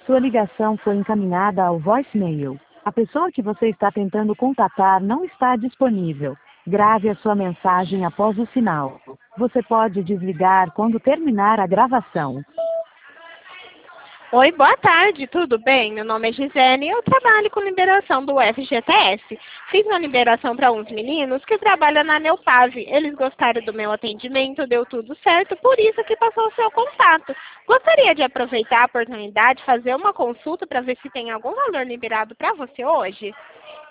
Sua ligação foi encaminhada ao voicemail. A pessoa que você está tentando contatar não está disponível. Grave a sua mensagem após o sinal. Você pode desligar quando terminar a gravação. Oi, boa tarde, tudo bem? Meu nome é Gisele e eu trabalho com liberação do FGTS. Fiz uma liberação para uns meninos que trabalham na Neopave. Eles gostaram do meu atendimento, deu tudo certo, por isso que passou o seu contato. Gostaria de aproveitar a oportunidade, fazer uma consulta para ver se tem algum valor liberado para você hoje?